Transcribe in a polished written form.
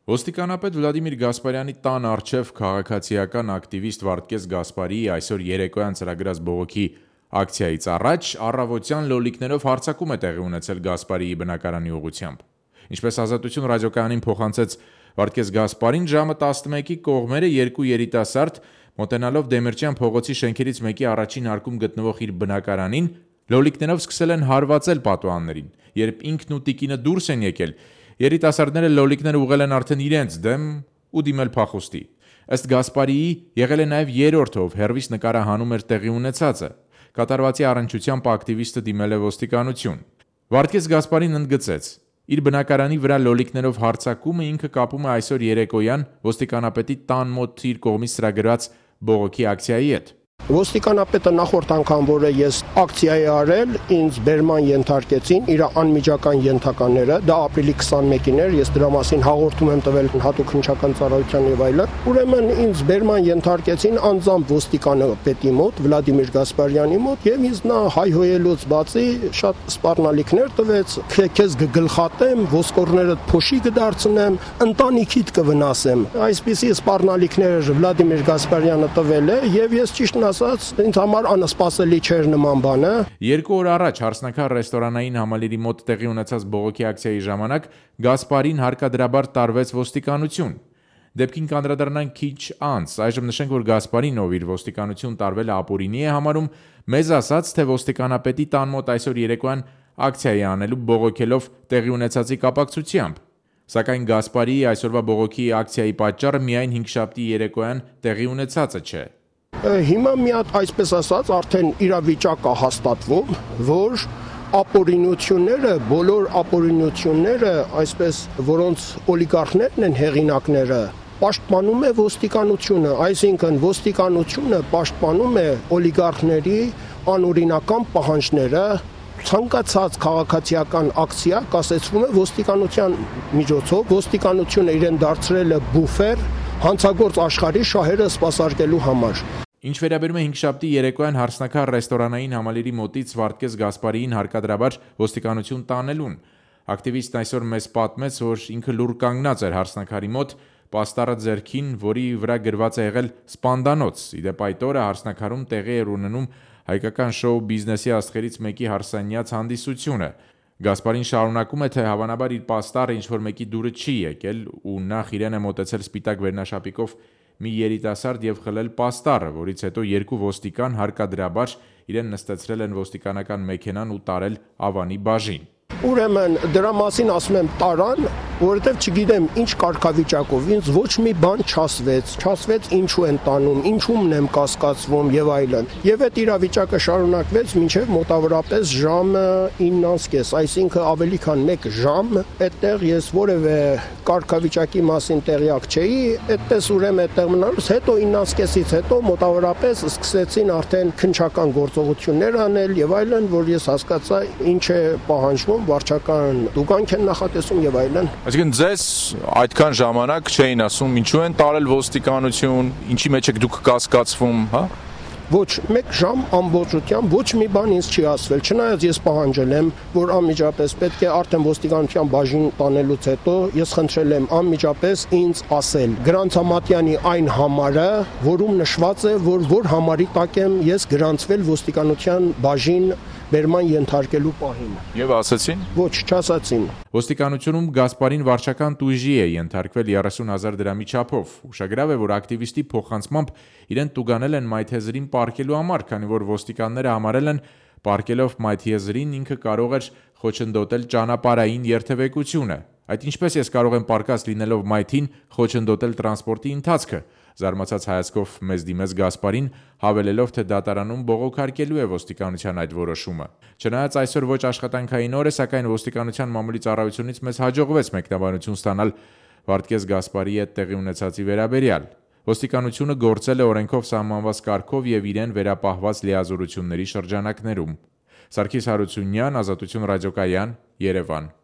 Ոստիկանապետ Վլադիմիր Գասպարյանի տան առջև քաղաքացիական ակտիվիստ Վարդգես Գասպարիի այսօր երեկոյան ծրագրած բողոքի ակցիայից առաջ առավոտյան լոլիկներով հարձակում է տեղի ունեցել Գասպարիի բնակարանի ուղղությամբ։ Ինչպես Ազատություն ռադիոկայանին փոխանցեց Վարդգես Գասպարին, ժամը 11-ի կողմերը երկու երիտասարդ մոտենալով Դեմիրճյան փողոցի շենքերից մեկի առաջին հարկում գտնվող իր բնակարանին, լոլիկներով սկսել են հարվածել պատուհաններին։ Երբ ինքն ու տիկինը դուրս են եկել, երիտասարդները լոլիկները ուղղել են արդեն իրենց դեմ ու դիմել փախուստի։ Ըստ Գասպարիի եղել է նաև երրորդը, ով հեռվից նկարահանում էր տեղի ունեցածը։ Կատարվածի առնչությամբ ակտիվիստը դիմել է ոստիկանություն։ Վարդգես Գասպարին ընդգծեց. իր բնակարանի վրա լոլիկներով հարձակումը ինքը կապում է այսօր երեկոյան ոստիկանապետի տան մոտ իր կողմից ծրագրված բողոքի ակցիայի հետ։ Ոստիկանապետը նախորդ անգամ, որ ես ակցիա էի արել, ինձ բերման ենթարկեցին իր անմիջական ենթակաները, դա ապրիլի 21-ին էր, ես դրա մասին հաղորդում եմ տվել հատուկ քննչական ծառայության եւ այլն։ Ուրեմն ինձ բերման ենթարկեցին անձամբ ոստիկանապետի մոտ, Վլադիմիր Գասպարյանի մոտ, եւ ինձ նա հայհոյելուց բացի շատ սպառնալիքներ տվեց, քեզ կգլխատեմ, ոսկորներդ փոշի կդարձնեմ, ընտանիքիդ կվնասեմ։ Այսպիսի սպառնալիքներ Վլադիմիր Գասպարյանը տվել է եւ ես ճիշտ ինձ համար անսպասելի չէր նման բանը։ Երկու օր առաջ Հարսնաքար ռեստորանային համալիրի մոտ տեղի ունեցած բողոքի ակցիայի ժամանակ Գասպարին հարկադրաբար տարվեց ոստիկանություն։ Դեպքին կանդրադառնանք քիչ անց, այժմ նշենք, որ Գասպարին, ով իր ոստիկանություն տարվելը ապօրինի է համարում, մեզ ասաց, թե ոստիկանապետի տան մոտ այսօր երեկոյան ակցիա է անելու բողոքելով տեղի ունեցածի կապակցությամբ։ Սակայն Գասպարիի այսօրվա բողոքի ակցիայի պատճառը միայն հինգշաբթի երեկոյան տեղի ունեցածը չէ։ Հիմա մի հատ այսպես ասած արդեն իրավիճակը հաստատվում, որ ապօրինությունները, բոլոր ապօրինությունները, այսպես որոնց օլիգարխներն են հեղինակները, պաշտպանում է ոստիկանությունը, այսինքն ոստիկանությունը պաշտպանում է օլիգարխների անօրինական պահանջները, ցանկացած քաղաքացիական ակցիա կասեցվում է ոստիկանության միջոցով, ոստիկանությունը իրեն դարձրել է բուֆեր հանցագործ աշխարհի շահերը սպասարկելու համար։ Ինչ վերաբերում է հինգշաբթի երեկոյան Հարսնաքար ռեստորանային համալիրի մոտից Վարդգես Գասպարիին հարկադրաբար ոստիկանություն տանելուն, ակտիվիստն այսօր մեզ պատմեց, որ ինքը լուռ կանգնած էր Հարսնաքարի մոտ, պաստառը ձեռքին, որի վրա գրված է եղել Սպանդանոց։ Իդեպ այդ օրը Հարսնաքարում տեղի էր ունենում հայկական շոու բիզնեսի աստղերից մեկի հարսանյաց հանդիսությունը։ Գասպարին շարունակում է, թե հավանաբար իր պաստառը ինչ-որ մեկի դուրը չի եկել ու նախ իրեն է մոտեցել սպիտակ վերնաշապիկով մի երիտասարդ եւ խլել պաստառը, որից հետո երկու ոստիկան հարկադրաբար իրեն նստեցրել են ոստիկանական մեքենան ու տարել Ավանի բաժին։ Ուրեմն դրա մասին ասում եմ տարան, որովհետև չգիտեմ ինչ կարգավիճակով, ինձ ոչ մի բան չասվեց ինչու են տանում, ինչումն եմ կասկածվում եւ այլն։ Եվ այդ իրավիճակը շարունակվեց մինչեւ մոտավորապես ժամը 9:30, այսինքն ավելի քան 1 ժամ, այդտեղ ես որևէ կարգավիճակի մասին տեղյակ չէի, այդպես ուրեմն այդտեղ մնալուց հետո 9:30-ից հետո մոտավորապես սկսեցին արդեն քննչական գործողություններ անել եւ այլն, որ ես հասկացա ինչ է պահանջվում, վարչական տուգանք են նախատեսում եւ այլն։ Այսինքն ձեզ այդքան ժամանակ չէին ասում ինչու են տարել ոստիկանություն, ինչի մեջ եք դուք կասկածվում, հա? Ոչ 1 ժամ ամբողջությամբ ոչ մի բան ինձ չի ասվել, չնայած ես պահանջել եմ, որ անմիջապես պետք է արդեն ոստիկանության բաժին տանելուց հետո ես խնդրել եմ անմիջապես ինձ ասել Գրանցամատյանի այն համարը, որում նշված է, որ համարի տակ եմ ես գրանցվել ոստիկանության բաժին բերման ենթարկելու պահին։ Եվ ասացին։ Ոչ, չասացին։ Ոստիկանությունում Գասպարին վարչական տույժի է ենթարկվել 30,000 դրամի չափով։ Ուշագրավ է, որ ակտիվիստի փոխանցմամբ իրեն տուգանել են մայթեզրին պառկելու համար, քանի որ ոստիկանները համարել են պառկելով մայթեզրին ինքը կարող էր խոչընդոտել ճանապարհային երթևեկությունը։ Այդ ինչպես ես կարող եմ պարկած լինելով մայթին խոչընդոտել տրանսպորտի ընթացքը։ Զարմացած հայացքով մեզ դիմեց Գասպարին, հավելելով, թե դատարանում բողոքարկելու է ոստիկանության այդ որոշումը։ Չնայած այսօր ոչ աշխատանքային օր է, սակայն ոստիկանության մամուլի ծառայությունից մեզ հաջողվեց մեկնաբանություն ստանալ Վարդգես Գասպարիի հետ տեղի ունեցածի վերաբերյալ։ Ոստիկանությունը գործել է օրենքով սահմանված կարգով եւ իրեն վերապահված լիազորությունների շրջանակներում։ Սարգիս Հարությունյան, Ազատություն ռադիոկայան, Երևան։